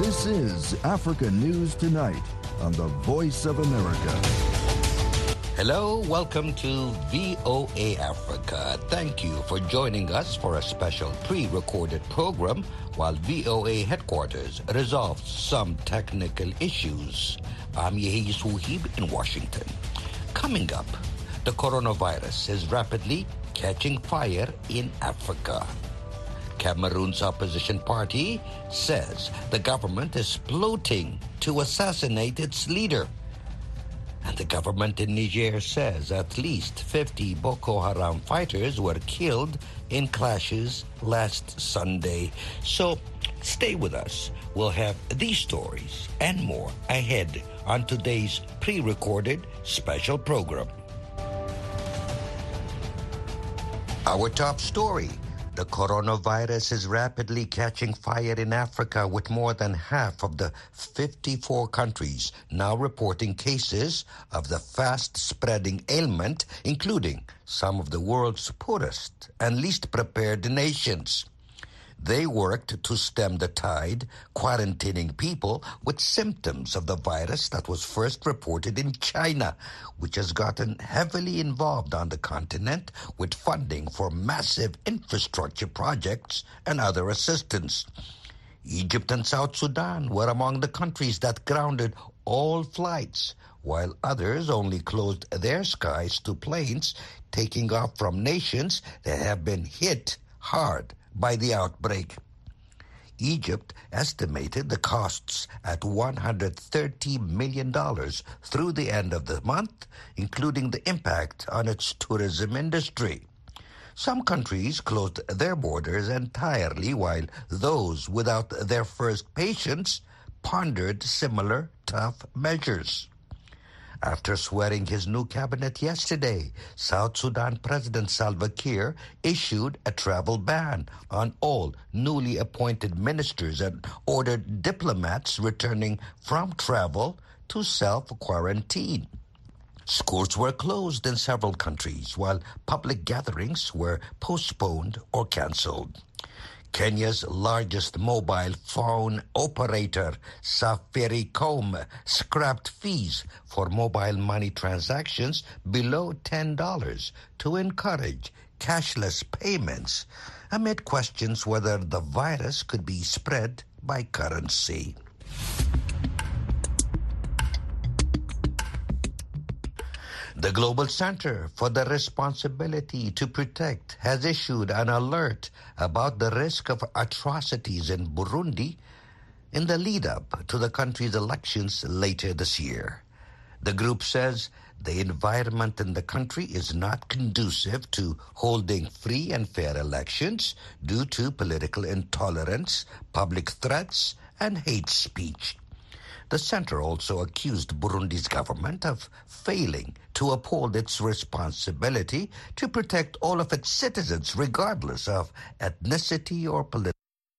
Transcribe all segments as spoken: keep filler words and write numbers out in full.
This is Africa News Tonight on the Voice of America. Hello, welcome to V O A Africa. Thank you for joining us for a special pre-recorded program while V O A headquarters resolves some technical issues. I'm Yehi Suhib in Washington. Coming up, the coronavirus is rapidly catching fire in Africa. Cameroon's opposition party says the government is plotting to assassinate its leader. And the government in Niger says at least fifty Boko Haram fighters were killed in clashes last Sunday. So stay with us. We'll have these stories and more ahead on today's pre-recorded special program. Our top story. The coronavirus is rapidly catching fire in Africa, with more than half of the fifty-four countries now reporting cases of the fast-spreading ailment, including some of the world's poorest and least prepared nations. They worked to stem the tide, quarantining people with symptoms of the virus that was first reported in China, which has gotten heavily involved on the continent with funding for massive infrastructure projects and other assistance. Egypt and South Sudan were among the countries that grounded all flights, while others only closed their skies to planes taking off from nations that have been hit hard by the outbreak. Egypt estimated the costs at one hundred thirty million dollars through the end of the month, including the impact on its tourism industry. Some countries closed their borders entirely, while those without their first patients pondered similar tough measures. After swearing his new cabinet yesterday, South Sudan President Salva Kiir issued a travel ban on all newly appointed ministers and ordered diplomats returning from travel to self-quarantine. Schools were closed in several countries, while public gatherings were postponed or canceled. Kenya's largest mobile phone operator, Safaricom, scrapped fees for mobile money transactions below ten dollars to encourage cashless payments, amid questions whether the virus could be spread by currency. The Global Center for the Responsibility to Protect has issued an alert about the risk of atrocities in Burundi in the lead-up to the country's elections later this year. The group says the environment in the country is not conducive to holding free and fair elections due to political intolerance, public threats, and hate speech. The center also accused Burundi's government of failing to uphold its responsibility to protect all of its citizens, regardless of ethnicity or political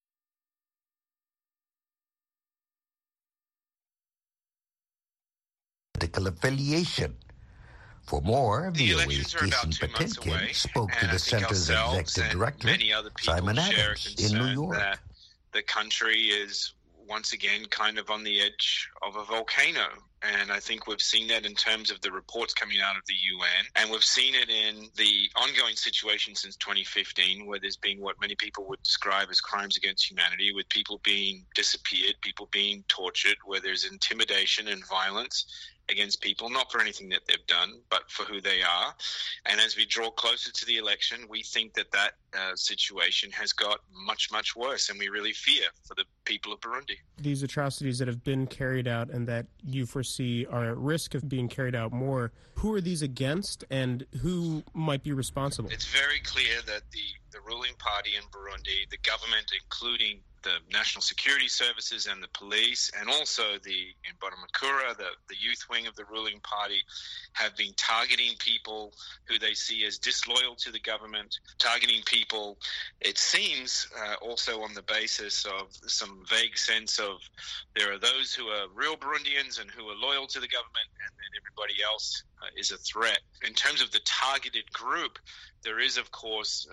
affiliation. For more, the V O A's elections are about Jason two months Patinkin away, spoke to and the I think center's ourselves executive and director, many other people Simon share a Adams, in New concern York. that the country is once again kind of on the edge of a volcano. And I think we've seen that in terms of the reports coming out of the U N. And we've seen it in the ongoing situation since twenty fifteen, where there's been what many people would describe as crimes against humanity, with people being disappeared, people being tortured, where there's intimidation and violence against people, not for anything that they've done, but for who they are. And as we draw closer to the election, we think that that uh, situation has got much, much worse, and we really fear for the people of Burundi. These atrocities that have been carried out and that you foresee are at risk of being carried out more, who are these against and who might be responsible? It's very clear that the, the ruling party in Burundi, the government, including the National Security Services and the police, and also the Imbonerakure, the, the youth wing of the ruling party, have been targeting people who they see as disloyal to the government, targeting people, it seems, uh, also on the basis of some vague sense of there are those who are real Burundians and who are loyal to the government, and then everybody else uh, is a threat. In terms of the targeted group, there is, of course, um,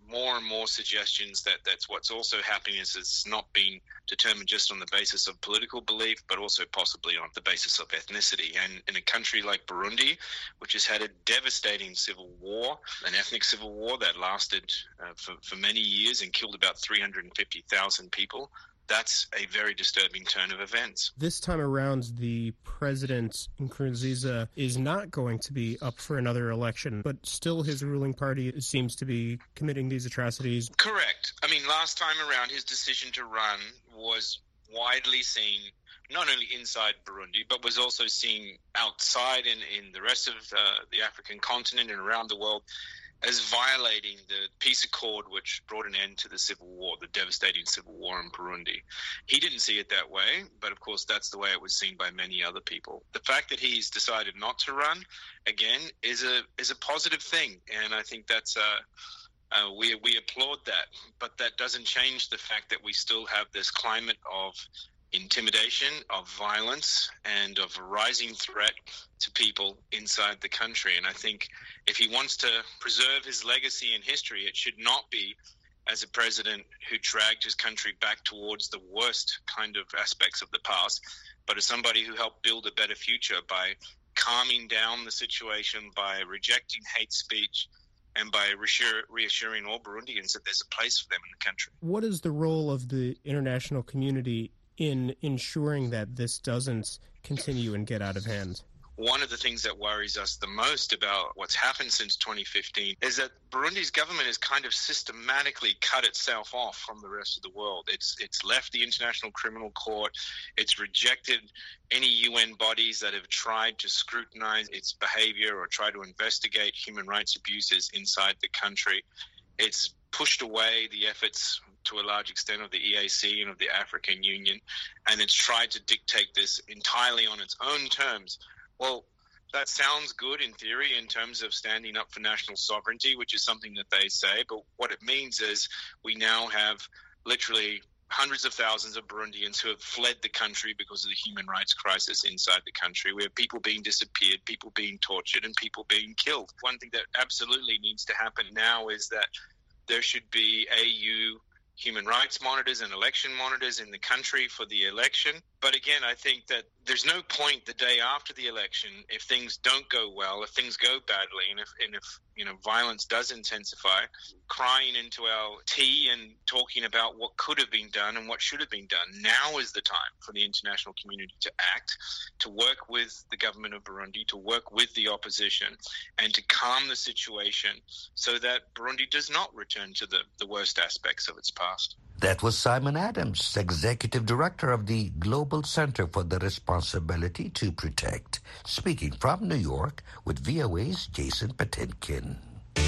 more and more suggestions that that's what's also happening is it's not being determined just on the basis of political belief, but also possibly on the basis of ethnicity. And in a country like Burundi, which has had a devastating civil war, an ethnic civil war that lasted uh, for, for many years and killed about three hundred fifty thousand people, that's a very disturbing turn of events. This time around, the president, Nkurunziza, is not going to be up for another election, but still his ruling party seems to be committing these atrocities. Correct. I mean, last time around, his decision to run was widely seen, not only inside Burundi, but was also seen outside in, in the rest of uh, the African continent and around the world, as violating the peace accord which brought an end to the civil war, the devastating civil war in Burundi. He didn't see it that way, but of course that's the way it was seen by many other people. The fact that he's decided not to run, again, is a is a positive thing, and I think that's uh, uh, we we applaud that. But that doesn't change the fact that we still have this climate of intimidation, of violence, and of a rising threat to people inside the country. And I think if he wants to preserve his legacy in history, it should not be as a president who dragged his country back towards the worst kind of aspects of the past, but as somebody who helped build a better future by calming down the situation, by rejecting hate speech, and by reassure, reassuring all Burundians that there's a place for them in the country. What is the role of the international community in ensuring that this doesn't continue and get out of hand? One of the things that worries us the most about what's happened since twenty fifteen is that Burundi's government has kind of systematically cut itself off from the rest of the world. It's it's left the International Criminal Court. It's rejected any U N bodies that have tried to scrutinize its behavior or try to investigate human rights abuses inside the country. It's pushed away the efforts to a large extent of the E A C and of the African Union, and it's tried to dictate this entirely on its own terms. Well, that sounds good in theory in terms of standing up for national sovereignty, which is something that they say, but what it means is we now have literally hundreds of thousands of Burundians who have fled the country because of the human rights crisis inside the country. We have people being disappeared, people being tortured, and people being killed. One thing that absolutely needs to happen now is that there should be A U human rights monitors and election monitors in the country for the election. But again, I think that there's no point the day after the election, if things don't go well, if things go badly, and if, and if you know, violence does intensify, crying into our tea and talking about what could have been done and what should have been done. Now is the time for the international community to act, to work with the government of Burundi, to work with the opposition, and to calm the situation so that Burundi does not return to the, the worst aspects of its past. That was Simon Adams, Executive Director of the Global Center for the Responsibility to Protect, speaking from New York with V O A's Jason Patinkin.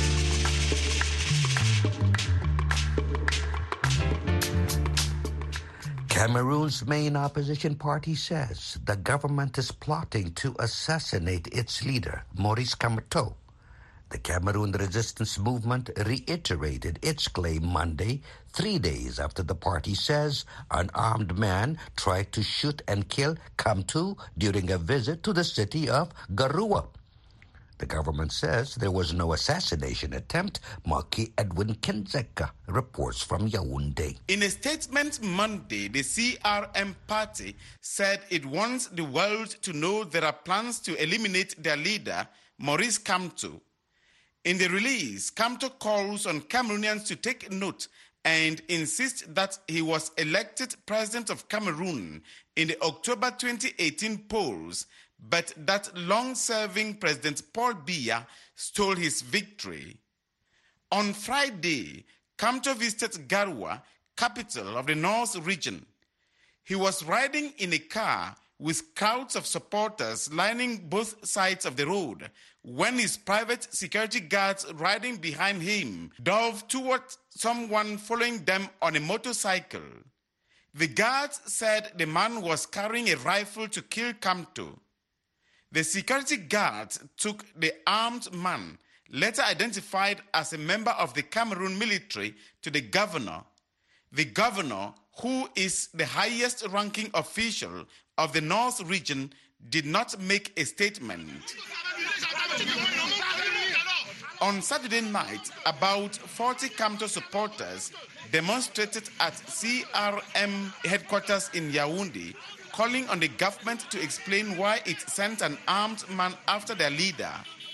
Cameroon's main opposition party says the government is plotting to assassinate its leader, Maurice Kamto. The Cameroon Resistance Movement reiterated its claim Monday, three days after the party says an armed man tried to shoot and kill Kamto during a visit to the city of Garoua. The government says there was no assassination attempt. Maki Edwin Kenzeka reports from Yaoundé. In a statement Monday, the C R M party said it wants the world to know there are plans to eliminate their leader, Maurice Kamto. In the release, Kamto calls on Cameroonians to take note and insist that he was elected president of Cameroon in the October twenty eighteen polls, but that long-serving President Paul Biya stole his victory. On Friday, Kamto visited Garoua, capital of the North region. He was riding in a car with crowds of supporters lining both sides of the road when his private security guards riding behind him dove toward someone following them on a motorcycle. The guards said the man was carrying a rifle to kill Kamto. The security guards took the armed man, later identified as a member of the Cameroon military, to the governor. The governor, who is the highest ranking official of the North region, did not make a statement. On Saturday night, about forty Kamto supporters demonstrated at C R M headquarters in Yaoundé, calling on the government to explain why it sent an armed man after their leader.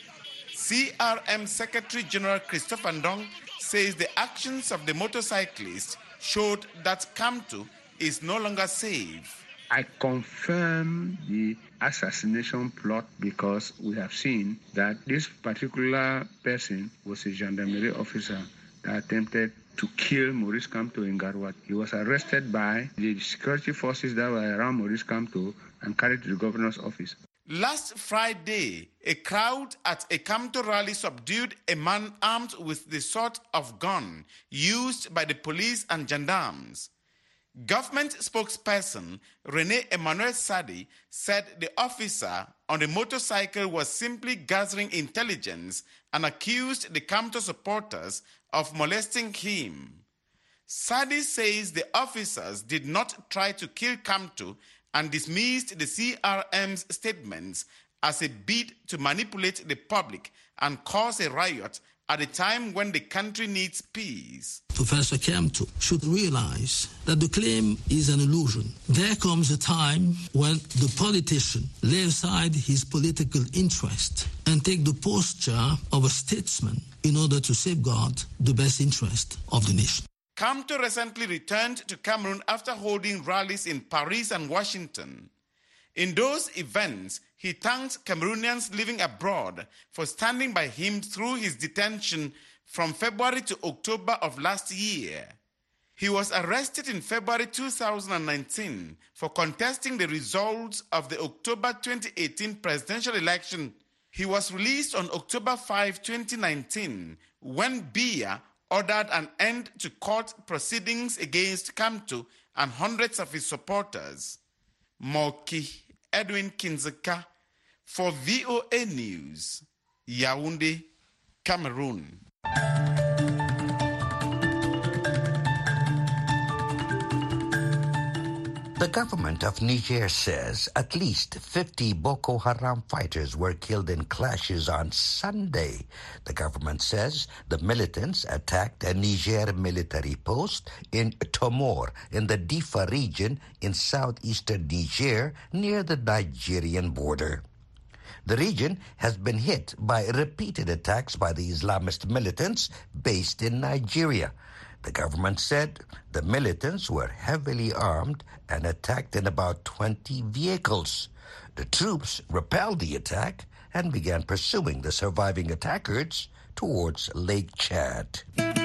C R M Secretary General Christophe Ndong says the actions of the motorcyclist showed that Kamto is no longer safe. I confirm the assassination plot because we have seen that this particular person was a gendarmerie officer that attempted to kill Maurice Kamto in Garouat. He was arrested by the security forces that were around Maurice Kamto and carried to the governor's office. Last Friday, a crowd at a Kamto rally subdued a man armed with the sort of gun used by the police and gendarmes. Government spokesperson Rene Emmanuel Sadi said the officer on the motorcycle was simply gathering intelligence and accused the Kamto supporters of molesting him. Sadi says the officers did not try to kill Kamto and dismissed the C R M's statements as a bid to manipulate the public and cause a riot at a time when the country needs peace. Professor Kamto should realize that the claim is an illusion. There comes a time when the politician lay aside his political interest and take the posture of a statesman in order to safeguard the best interest of the nation. Kamto recently returned to Cameroon after holding rallies in Paris and Washington. In those events, he thanked Cameroonians living abroad for standing by him through his detention from February to October of last year. He was arrested in February two thousand nineteen for contesting the results of the October twenty eighteen presidential election. He was released on October fifth, twenty nineteen, when Biya ordered an end to court proceedings against Kamto and hundreds of his supporters. Moki Edwin Kinzeka for V O A News, Yaoundé, Cameroon. The government of Niger says at least fifty Boko Haram fighters were killed in clashes on Sunday. The government says the militants attacked a Niger military post in Tomor in the Difa region in southeastern Niger near the Nigerian border. The region has been hit by repeated attacks by the Islamist militants based in Nigeria. The government said the militants were heavily armed and attacked in about twenty vehicles. The troops repelled the attack and began pursuing the surviving attackers towards Lake Chad.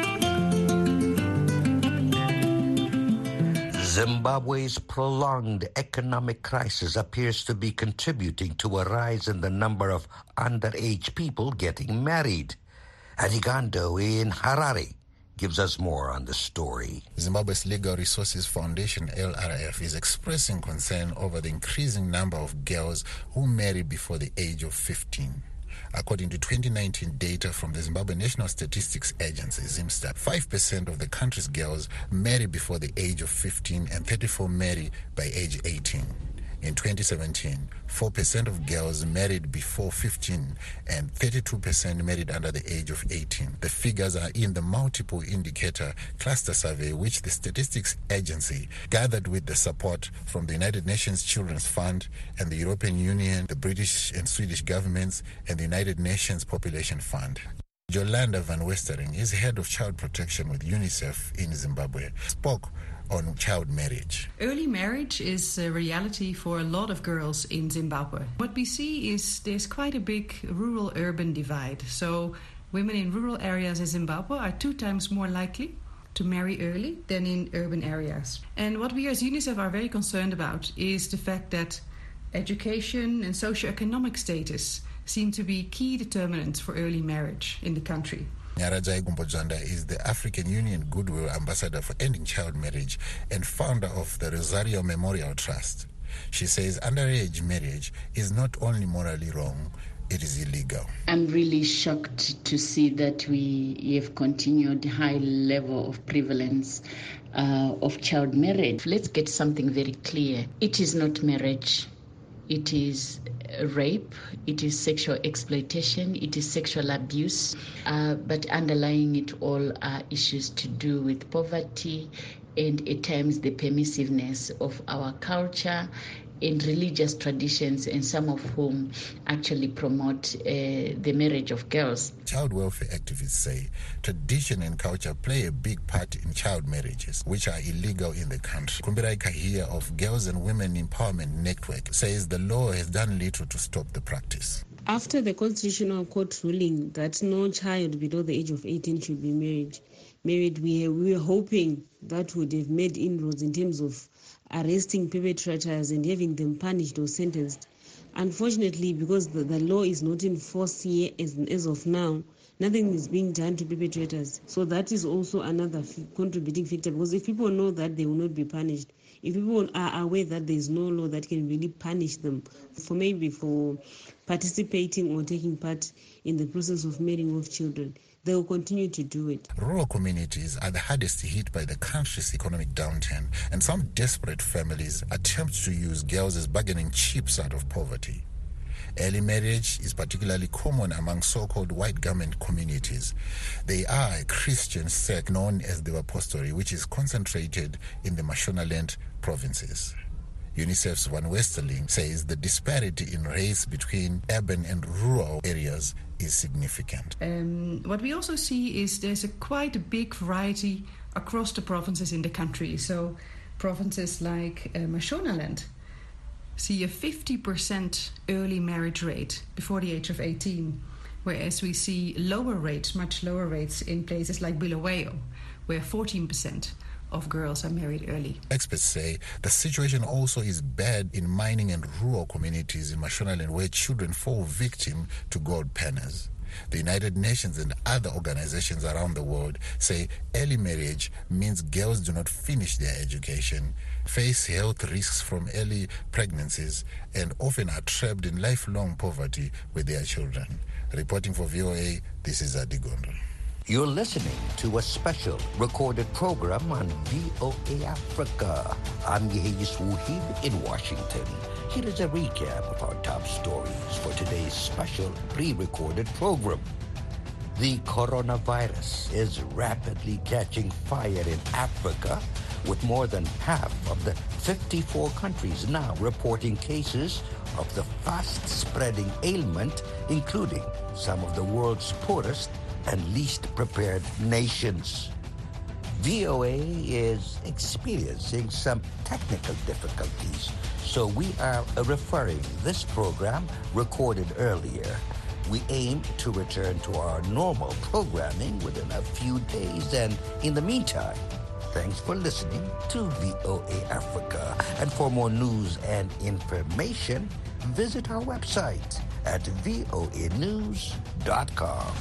Zimbabwe's prolonged economic crisis appears to be contributing to a rise in the number of underage people getting married. Adigando in Harare gives us more on the story. Zimbabwe's Legal Resources Foundation, L R F, is expressing concern over the increasing number of girls who marry before the age of fifteen. According to twenty nineteen data from the Zimbabwe National Statistics Agency, ZimStat, five percent of the country's girls marry before the age of fifteen and thirty-four marry by age eighteen. In twenty seventeen, four percent of girls married before fifteen and thirty-two percent married under the age of eighteen. The figures are in the multiple indicator cluster survey, which the Statistics Agency gathered with the support from the United Nations Children's Fund and the European Union, the British and Swedish governments, and the United Nations Population Fund. Jolanda Van Westering is head of child protection with UNICEF in Zimbabwe, spoke on child marriage. Early marriage is a reality for a lot of girls in Zimbabwe. What we see is there's quite a big rural-urban divide. So women in rural areas in Zimbabwe are two times more likely to marry early than in urban areas. And what we as UNICEF are very concerned about is the fact that education and socioeconomic status seem to be key determinants for early marriage in the country. Nyaradzai Gumbojanda is the African Union Goodwill Ambassador for Ending Child Marriage and founder of the Rosario Memorial Trust. She says underage marriage is not only morally wrong, it is illegal. I'm really shocked to see that we have continued high level of prevalence uh, of child marriage. Let's get something very clear. It is not marriage. It is rape, it is sexual exploitation, it is sexual abuse, uh, but underlying it all are issues to do with poverty and at times the permissiveness of our culture and religious traditions, and some of whom actually promote uh, the marriage of girls. Child welfare activists say tradition and culture play a big part in child marriages, which are illegal in the country. Kumbirai Kahia of Girls and Women Empowerment Network says the law has done little to stop the practice. After the Constitutional Court ruling that no child below the age of eighteen should be married, married we, we were hoping that would have made inroads in terms of arresting perpetrators and having them punished or sentenced. Unfortunately, because the, the law is not in force here as, as of now, nothing is being done to perpetrators. So that is also another f- contributing factor, because if people know that they will not be punished, if people are aware that there is no law that can really punish them for maybe for participating or taking part in the process of marrying of children, they will continue to do it. Rural communities are the hardest hit by the country's economic downturn, and some desperate families attempt to use girls as bargaining chips out of poverty. Early marriage is particularly common among so-called white garment communities. They are a Christian sect known as the Apostoli, which is concentrated in the Mashonaland provinces. UNICEF's Van Westerling says the disparity in race between urban and rural areas is significant. Um, what we also see is there's a quite a big variety across the provinces in the country. So provinces like uh, Mashonaland see a fifty percent early marriage rate before the age of eighteen, whereas we see lower rates, much lower rates in places like Bulawayo, where fourteen percent of girls are married early. Experts say the situation also is bad in mining and rural communities in Mashonaland, where children fall victim to gold panners. The United Nations and other organizations around the world say early marriage means girls do not finish their education, face health risks from early pregnancies, and often are trapped in lifelong poverty with their children. Reporting for V O A, this is Adigondo. You're listening to a special recorded program on V O A Africa. I'm Yehiyis Wuhib in Washington. Here is a recap of our top stories for today's special pre-recorded program. The coronavirus is rapidly catching fire in Africa, with more than half of the fifty-four countries now reporting cases of the fast-spreading ailment, including some of the world's poorest and least prepared nations. V O A is experiencing some technical difficulties, so we are referring this program recorded earlier. We aim to return to our normal programming within a few days, and in the meantime, thanks for listening to V O A Africa. And for more news and information, visit our website at voa news dot com.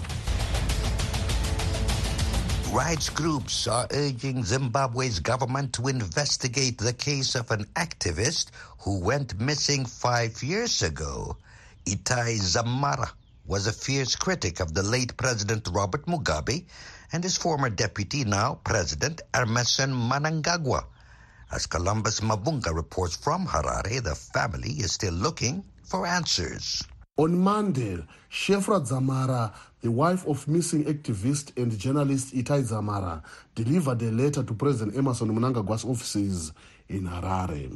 Rights groups are urging Zimbabwe's government to investigate the case of an activist who went missing five years ago. Itai Dzamara was a fierce critic of the late President Robert Mugabe and his former deputy, now President Emmerson Mnangagwa. As Columbus Mavunga reports from Harare, the family is still looking for answers. On Monday, Shefra Dzamara, the wife of missing activist and journalist Itai Dzamara, delivered a letter to President Emmerson Mnangagwa's offices in Harare.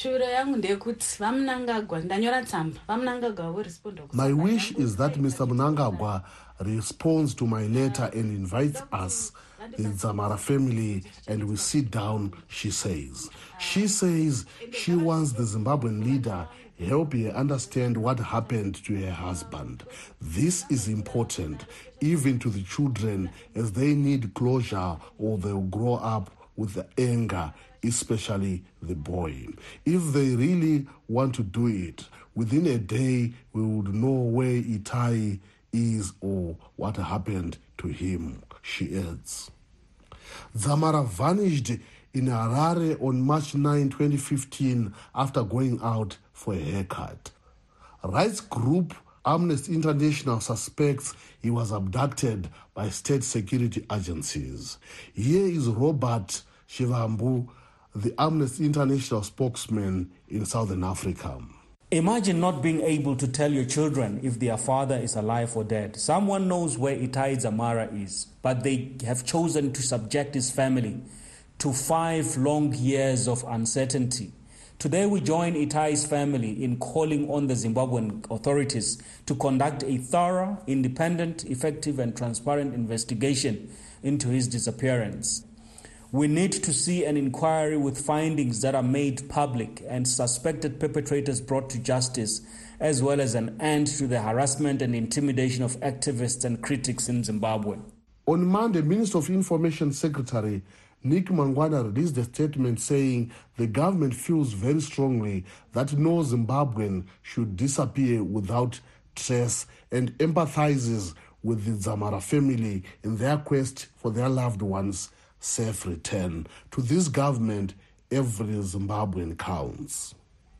My wish is that Mister Mnangagwa responds to my letter and invites us, the Dzamara family, and we sit down, she says. She says she wants the Zimbabwean leader help her understand what happened to her husband. This is important, even to the children, as they need closure or they'll grow up with the anger, especially the boy. If they really want to do it, within a day we would know where Itai is or what happened to him, she adds. Dzamara vanished in Harare on March ninth, twenty fifteen, after going out for a haircut. Rights group Amnesty International suspects he was abducted by state security agencies. Here is Robert Shivambu, the Amnesty International spokesman in Southern Africa. Imagine not being able to tell your children if their father is alive or dead. Someone knows where Itai Dzamara is, but they have chosen to subject his family to five long years of uncertainty. Today we join Itai's family in calling on the Zimbabwean authorities to conduct a thorough, independent, effective and transparent investigation into his disappearance. We need to see an inquiry with findings that are made public and suspected perpetrators brought to justice, as well as an end to the harassment and intimidation of activists and critics in Zimbabwe. On Monday, Minister of Information Secretary Nick Mangwana released a statement saying the government feels very strongly that no Zimbabwean should disappear without trace and empathizes with the Dzamara family in their quest for their loved ones' safe return. To this government, every Zimbabwean counts.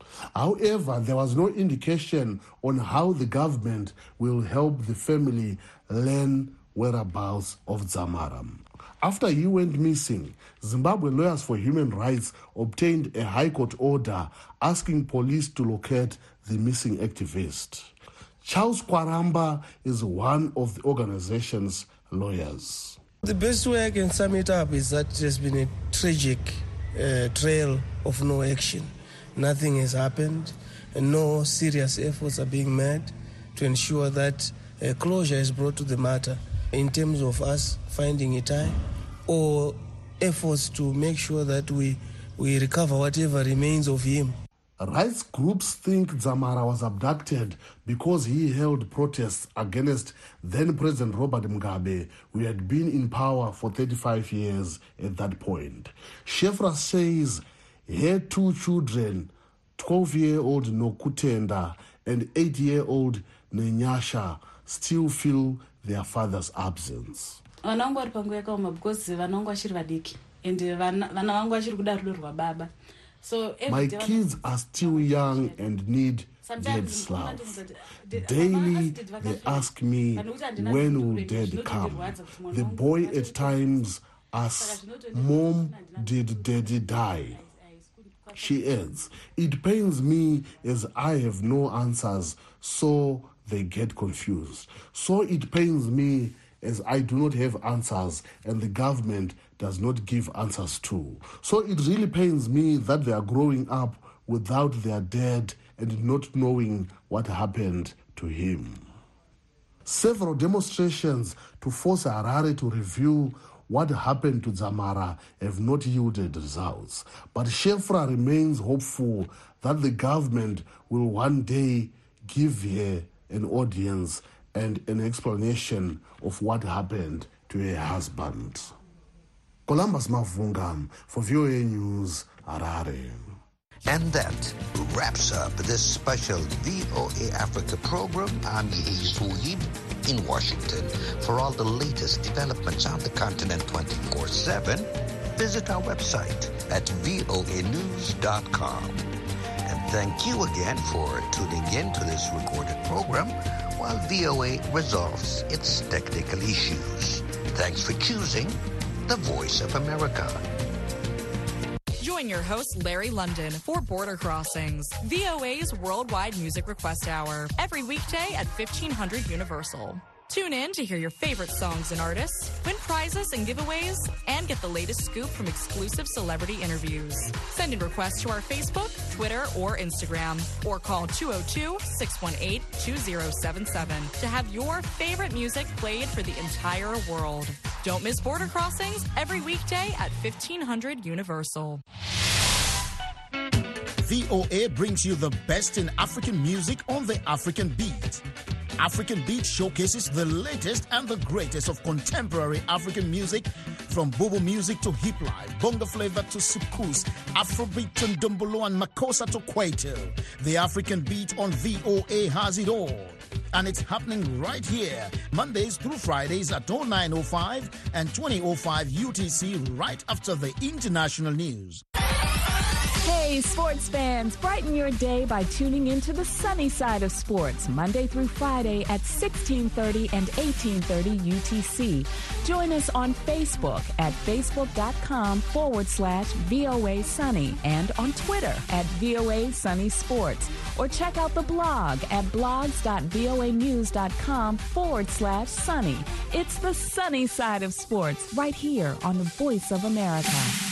However, there was no indication on how the government will help the family learn whereabouts of Dzamara. After he went missing, Zimbabwe Lawyers for Human Rights obtained a High Court order asking police to locate the missing activist. Charles Kwaramba is one of the organization's lawyers. The best way I can sum it up is that it has been a tragic uh, trail of no action. Nothing has happened, and no serious efforts are being made to ensure that uh, closure is brought to the matter in terms of us finding Itai, or efforts to make sure that we, we recover whatever remains of him. Rights groups think Dzamara was abducted because he held protests against then-President Robert Mugabe, who had been in power for thirty-five years at that point. Shefra says her two children, twelve-year-old Nokutenda and eight-year-old Nenyasha, still feel their father's absence. So my kids are still young and need Dad's love. Daily they ask me when will Dad come. The boy at times asks, Mom, did Daddy die? She adds, it pains me as I have no answers, so they get confused. So it pains me as I do not have answers and the government does not give answers too. So it really pains me that they are growing up without their dad and not knowing what happened to him. Several demonstrations to force Harare to review what happened to Dzamara have not yielded results. But Shefra remains hopeful that the government will one day give her an audience and an explanation of what happened to her husband. Columbus Mavunga for V O A News, Harare. And that wraps up this special V O A Africa program. I'm Yehi Suhib in Washington. For all the latest developments on the continent twenty-four seven, visit our website at V O A news dot com. And thank you again for tuning in to this recorded program while V O A resolves its technical issues. Thanks for choosing the Voice of America. Join your host, Larry London, for Border Crossings, V O A's worldwide music request hour, every weekday at fifteen hundred Universal. Tune in to hear your favorite songs and artists, win prizes and giveaways, and get the latest scoop from exclusive celebrity interviews. Send in requests to our Facebook, Twitter, or Instagram, or call two oh two, six one eight, two oh seven seven to have your favorite music played for the entire world. Don't miss Border Crossings every weekday at fifteen hundred Universal. V O A brings you the best in African music on the African Beat. African Beat showcases the latest and the greatest of contemporary African music, from Bobo music to hip life, bongo flavor to soukous, Afrobeat to Ndombolo and Makossa to Kwaito. The African Beat on V O A has it all. And it's happening right here, Mondays through Fridays at oh nine oh five and twenty oh five U T C, right after the international news. Hey, sports fans, brighten your day by tuning into the sunny side of sports, Monday through Friday at sixteen thirty and eighteen thirty U T C. Join us on Facebook at facebook.com forward slash VOA Sunny and on Twitter at VOA Sunny Sports. Or check out the blog at blogs.voanews.com forward slash sunny. It's the sunny side of sports right here on the Voice of America.